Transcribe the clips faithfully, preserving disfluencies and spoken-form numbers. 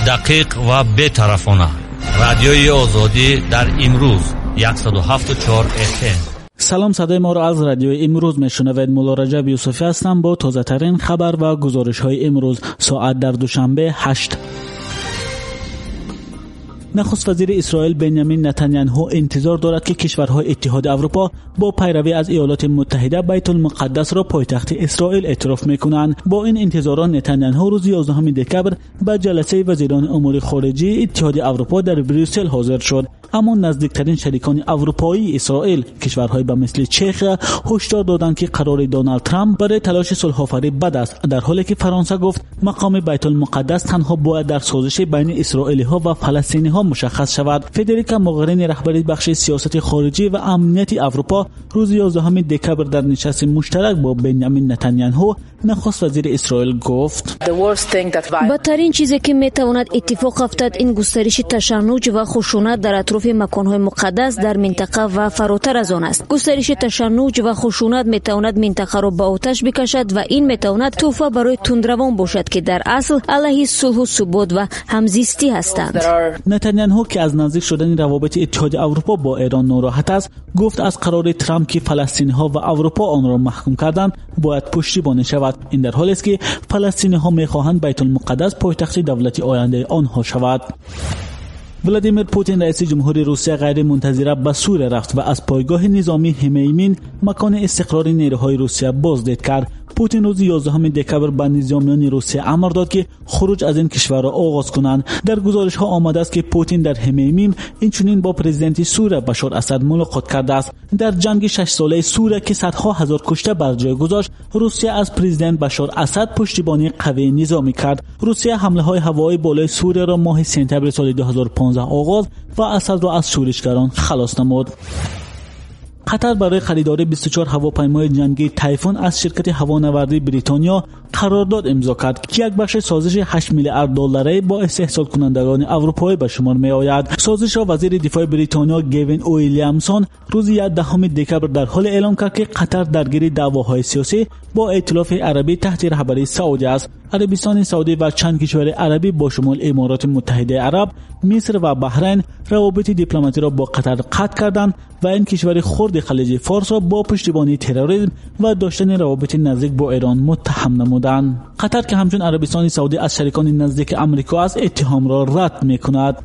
دقیق و بی‌طرفانه. رادیوی آزادی در امروز صد و هفت و چهار اف ام. سلام، صدای ما را از رادیو امروز میشنوید. مولا رجب یوسفی هستم با تازه ترین خبر و گزارش های امروز. ساعت در دوشنبه هشت. نخست وزیر اسرائیل بنیامین نتانیاهو انتظار دارد که کشورهای اتحاد اروپا با پیروی از ایالات متحده بیت المقدس را پایتخت اسرائیل اعتراف میکنند. با این انتظارات نتانیاهو روز یازدهم دکبر به جلسه وزیران امور خارجه اتحاد اروپا در بریسل حاضر شد، اما نزدیکترین شریکان اروپایی اسرائیل، کشورهای به مثل چخ، هشدار دادند که قرار دونالد ترامپ برای تلاش صلح‌آوری بد است، در حالی که فرانسه گفت مقام بیت المقدس تنها باید در سازش بین اسرائیلی‌ها و فلسطینی‌ها مشخص شود. فدریکا موغرینی رهبر بخش سیاست خارجی و امنیت اروپا روز یازدهم دکبر در نشست مشترک با بنیامین نتانیاهو نخست وزیر اسرائیل گفت بدترین چیزی که میتواند اتفاق افتد این گسترش تشنج و خشونت در اطراف مکان‌های مقدس در منطقه و فراتر از آن است. گسترش تشنج و خشونت میتواند منطقه را به آتش بکشد و این میتواند تحفه برای تندروان باشد که در اصل علیه صلح و ثبات و همزیستی هستند. نتانیاهو که از نزدیک شدن روابط اتحاد اروپا با ایران ناراحت است، گفت از قرار ترامپ که فلسطینی‌ها و اروپا آن را محکوم کردند باید پشتیبانی شود. این در حالی است که فلسطینی‌ها می‌خواهند بیت المقدس پایتخت دولت آینده آنها شود. ولادیمیر پوتین رئیس جمهوری روسیه غیر منتظره به سوریه رفت و از پایگاه نظامی همیمین مکان استقرار نیروهای روسیه بازدید کرد. پوتین روز یازدهم دکبر به نظامیان روسیه امر داد که خروج از این کشور را آغاز کنند. در گزارش ها آمده است که پوتین در همیمیم اینچنین با پرزیدنت سوریه بشار اسد ملاقات کرده است. در جنگ شش ساله سوریه که صدها هزار کشته بر جای گذاشت، روسیه از پرزیدنت بشار اسد پشتیبانی قوی نظامی کرد. روسیه حمله های هوایی بالای سوریه را ماه سپتامبر سال دو هزار و پانزده آغاز و اسد را از شورشگران خلاص نمود. قطر برای خریداری بیست و چهار هواپیمای جنگی تایفون از شرکت هوانوردی بریتانیا قرارداد امضا کرد که یک بخش سازش هشت میلیارد دلاری با استحصال کنندگان اروپایی به شمار می آید. سازش را وزیر دفاع بریتانیا گوین ویلیامسون روز یازدهم دکبر در حال اعلام کرد که قطر درگیر دعواهای سیاسی با ائتلاف عربی تحت رهبری سعودی است. عربستان سعودی و چند کشور عربی با شمول امارات متحده عرب، مصر و بحرین روابط دیپلماتی را با قطر قطع کردند و این کشور خرد خلیج فارس را با پشتیبانی تروریسم و داشتن روابط نزدیک با ایران متهم نمودند. قطر که همچون عربستان سعودی از شریکان نزدیک آمریکا است، اتهام را رد می‌کند.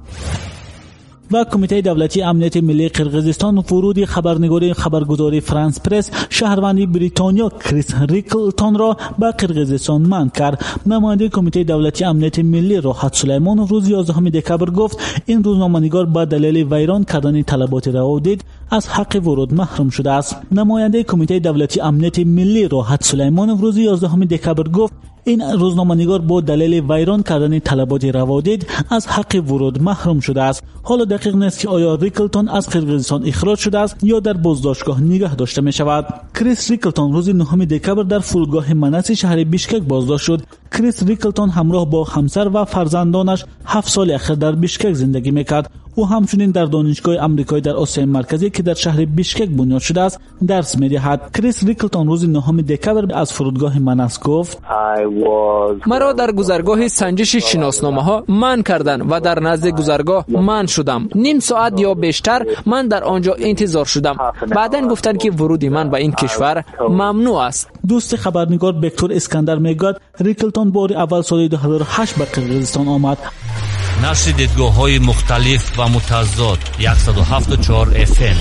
و کمیته دولتی امنیت ملی قرقیزستان ورود خبرنگاری خبرگزاری فرانس پرس شهروند بریتانیا کریس ریکلتون را به قرقیزستان منع کرد. نماینده کمیته دولتی امنیت ملی راحت سلیمان روز یازدهم دکبر گفت این روزنامه‌نگار به دلیل ویران کردن طلبات روادید از حق ورود محروم شده است. نماینده کمیته دولتی امنیت ملی راحت سلیمان روز یازدهم دکبر گفت این روزنامه‌نگار با دلیل ویران کردن طلبات روادید از حق ورود محروم شده است. حالا دقیق نیست که آیا ریکلتون از قرقیزستان اخراج شده است یا در بازداشتگاه نگه داشته می شود. کریس ریکلتون روز نهم دکبر در فرودگاه مناس شهر بیشکک بازداشت شد. کریس ریکلتون همراه با همسر و فرزندانش هفت سال اخیر در بیشکک زندگی میکرد. او همچنین در دانشگاه آمریکایی در آسیای مرکزی که در شهر بیشکک بنیاد شده است درس می‌دهد. کریس ریکلتون روز نهم دکبر از فرودگاه مناس گفت مرا در گذرگاه سنجش شناسنامه‌ها منع کردند و در نزد گذرگاه منع شدم. نیم ساعت یا بیشتر من در آنجا انتظار شدم. بعداً گفتند که ورود من به این کشور ممنوع است. دوست خبرنگار ویکتور اسکندر میگوید ریکلتون بار اول سال دو هزار و هشت به قرقیزستان آمد. نشر دیدگاه‌های مختلف و متضاد صد و هفت و چهار اف ام.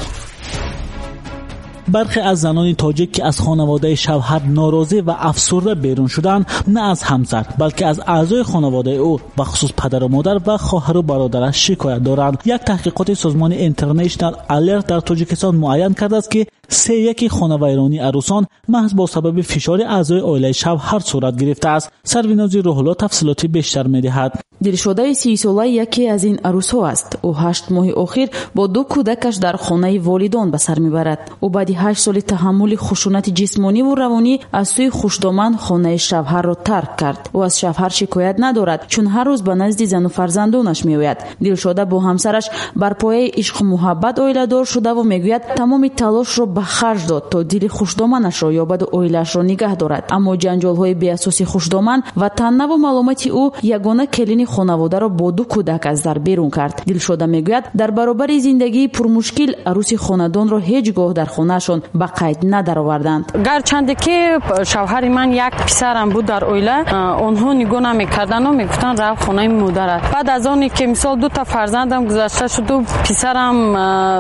برخی از زنان تاجیک که از خانواده شوهر ناراضی و افسرده بیرون شدند، نه از همسر بلکه از اعضای خانواده او و خصوص پدر و مادر و خواهر و برادرش شکایت دارند. یک تحقیقات سازمان اینترنشنال الرت در تاجیکستان معین کرده است که سه یک خانوادگی عروسان محض با سبب فشار اعضای عائله شوهر صورت گرفته است. سروینازی روح الله تفصیلات بیشتر می‌دهد. دلشده سی ساله یکی از این عروس‌ها است. او هشت ماه اخیر با دو کودکش در خانه والدان به سر میبرد. او بعد هشت سال تحمل خشونت جسمانی و روانی از سوی خوشدامن خانه شوهر را ترک کرد. او از شوهر شکایت ندارد چون هر روز به نزد زن و فرزندانش میآید. دلشده با همسرش بر پایه عشق و محبت عائله دار شده و میگوید تمام تلاش را به خرج داد تا دل خوشدامنش را یا بعد اویلش را نگه دارد، اما جنجال‌های بی‌اساس خوشدامن و تنه و معلومات او یگانه کلین خانواده را با دو کودک از در بیرون کرد. دلشده میگوید در برابر زندگی پرمشکل عروس خاندان را هیچگاه در خانه‌شان به قید ندرآوردند. گرچند که شوهر من یک پسرم بود در اویله، آنها نگاه نمی‌کردند و میگفتند راه خانه مادرت. بعد از آنی که مثال دو تا فرزندم گذشته شد و پسرم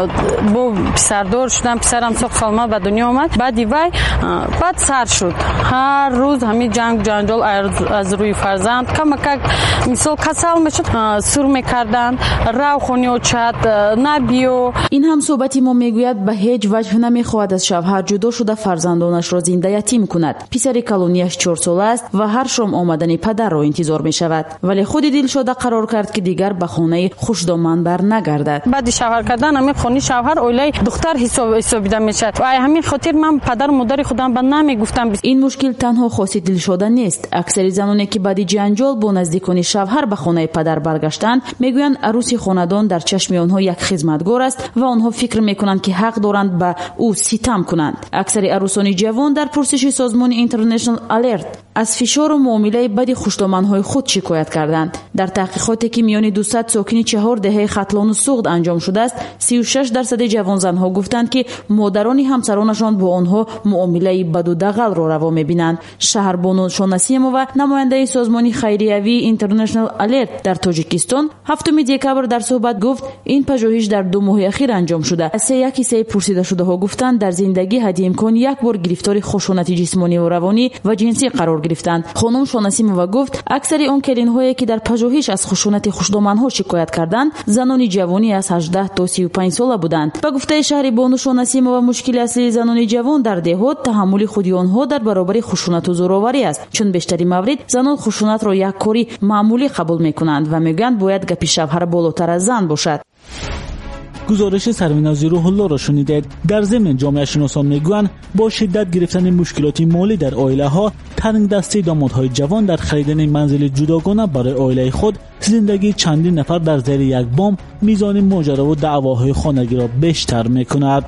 با پسردار شدم، پسرم سوخ سالمت به دنیا آمد، بعد وی بعد سر شد. هر روز همین جنگ جنجال از روی فرزند کم کم مثال کسل میشد، سر میکردن، راه خونی چت نبیو. این هم صحبتی ما میگوید به هیچ وجه نمیخواهد از شوهر جدا شده فرزندانش را زنده یتیم کند. پسر کلونیش چهار ساله است و هر شام آمدن پدر را انتظار میشود، ولی خود دلشده قرار کرد که دیگر به خانه خوشدامن بر نگردد. بعد شوهر کردن همین خانه شوهر اولی دختر حساب حسابیده میشد و همین خاطر من پدر مادر خودم به نمیگفتم. این مشکل تنها خاص دلشده نیست. اکثر زنانی که بعد جنجال با نزدیکان شوهر به خانه پدر برگشتند میگویند عروس خاندان در چشم آنها یک خدمتگار است و آنها فکر میکنند که حق دارند به او ستم کنند. اکثر عروسان جوان در پرسش سازمان اینترنشنال الرت از فشار و معامله بد خوشدامن‌های خود شکایت کردند. در تحقیقاتی که میان دویست ساکن چهار دهه ختلان و سوغد انجام شده است، سی و شش درصد جوان زنها گفتند که مادران همسرانشان با آنها معامله بد و دغل را روا می‌بینند. شهربانو شناسی ما و نماینده سازمان خیریوی اینترنشنال الرت در تاجیکستان هفتم دکبر در صحبت گفت این پژوهش در دو ماه اخیر انجام شده. از سه یکی سه پرسیده شده ها گفتند در زندگی حد امکان یک بار گرفتار خشونت جسمانی و روانی و جنسی قرار گرفتند. خانم شناسی ما گفت اکثر اون کلین هایی که در پژوهش از خشونت خوشدامن ها شکایت کردند زنان جوانی از هجده تا سی و پنج ساله بودند. به گفته شهربانو شناسی ما مشکل اصلی زنان جوان در دهات تحمل خودی آنها در برابر خشونت و زوراوری است، چون بیشتری موارد زنان خشونت را یک کاری معمولی قبول میکنند و میگویند باید گپ شوهر بالاتر از زن باشد. گزارش سرمنازی روح الله را شنیدید. در ضمن جامعه شناسان میگویند با شدت گرفتن مشکلات مالی در عائله ها، تنگ دستی دامادهای جوان در خریدن منزل جداگانه برای عائله خود، زندگی چندین نفر در زیر یک بام میزان ماجرا و دعواهای خانگی را بیشتر میکند.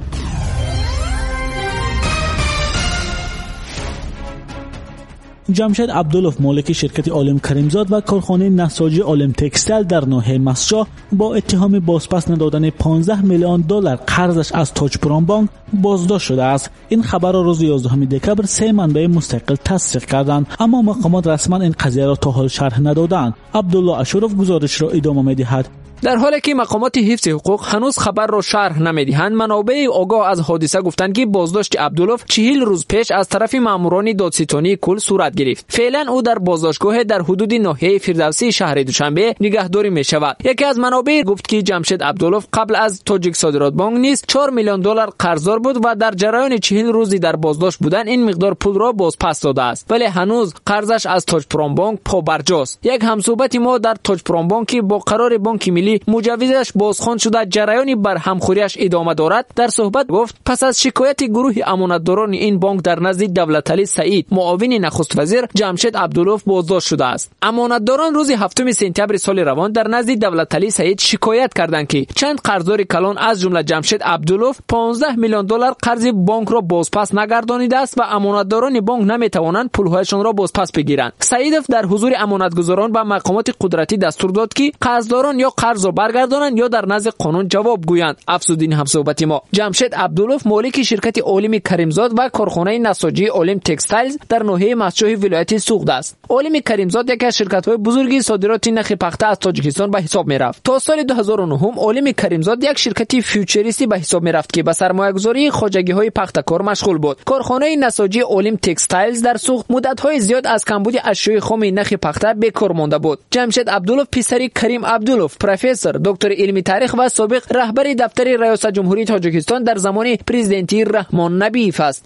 جمشید عبدالوف مالک شرکت عالم کریمزاد و کارخانه نساجی عالم تکستایل در ناحیه مسجد با اتهام بازپس ندادن پانزده میلیون دلار قرضش از تاج پرام بانک بازداشت شده است. این خبر را روز یازدهم دکبر سه منبع مستقل تصدیق کردند، اما مقامات رسما این قضیه را تا حال شرح ندادند. عبدالله اشرف گزارش را ادامه می‌دهد. در حالی که مقامات حفظ حقوق هنوز خبر را شرح نمی‌دهند، منابع آگاه از حادثه گفتند که بازداشت عبدالوف چهل روز پیش از طرف ماموران دادستانی کل صورت گرفت. فعلا او در بازداشتگاه در حدود ناحیه فردوسی شهر دوشنبه نگهداری می‌شود. یکی از منابع گفت که جمشید عبدالوف قبل از تاجیک صادرات بانک نیز چهار میلیون دلار قرضدار بود و در جریان چهل روزی در بازداشت بودن این مقدار پول را بازپس داده است، ولی هنوز قرضش از تاج پرام بانک پابرجاست. یک همصحبت ما در تاج پرام بانک با قرار بانک ملی مجوزش بازخواند شده جریانی بر همخوریش ادامه دارد، در صحبت گفت پس از شکایت گروه امانتداران این بانک در نزد دولتعلی سعید معاون نخست وزیر، جمشید عبدالوف بازداشت شده است. امانتداران روز هفتم سپتامبر سال روان در نزد دولتعلی سعید شکایت کردند که چند قرضدار کلان از جمله جمشید عبدالوف پانزده میلیون دلار قرض بانک را بازپس نگردانیده است و امانتداران بانک نمیتوانند پولهایشان را بازپس بگیرند. سعیدов در حضور امانتگزاران و مقامات قدرتی دستور داد که قرضداران یا قرض را برگردانند یا در نزد قانون جواب گویند. افزودین همصحبت ما جمشید عبدالوف مالک شرکت عالم کریمزاد و کارخانه نساجی عالم تکستایل در ناحیه مسجد ولایت سوغد است. عالم کریمزاد یکی از شرکت‌های بزرگی صادرات نخ پخته از تاجیکستان به حساب می‌رفت. تا سال دو هزار و نه عالم کریمزاد یک شرکت فیوچریستی به حساب می‌رفت که به سرمایه‌گذاری خواجگی‌های پخته‌کار مشغول بود. کارخانه نساجی عالم تکستایل در سوغد مدت‌های زیاد از کمبود اشیاء خام نخ پخته بیکار مانده بود. جمشید عبدالوف پسری کریم عبدالوف پروفسور دکتر علمی تاریخ و سابق رهبر دفتر ریاست جمهوری تاجیکستان در زمان پرزیدنتی رحمان نبیف است.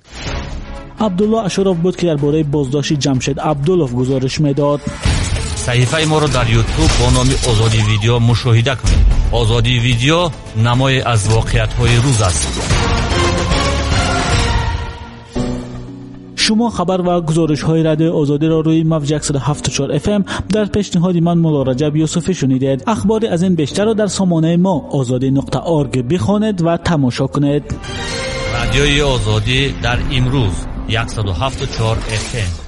عبدالله اشرف بود که درباره بازداشت جمشید عبدالوف گزارش میداد. صحیفه ما رو در یوتیوب با نام آزادی ویدیو مشاهده کنید. آزادی ویدیو نمای از واقعیت‌های روز است. شما خبر و گزارش‌های رادیو آزادی را روی موج صد و هفت و چهار اف ام در پیشنهاد من مولا رجب یوسفی شنیدید. اخبار از این بیشتر را در سامانه ما آزادی نقطه اورگ بخوانید و تماشا کنید. رادیوی آزادی در امروز صد و هفت و چهار اف ام.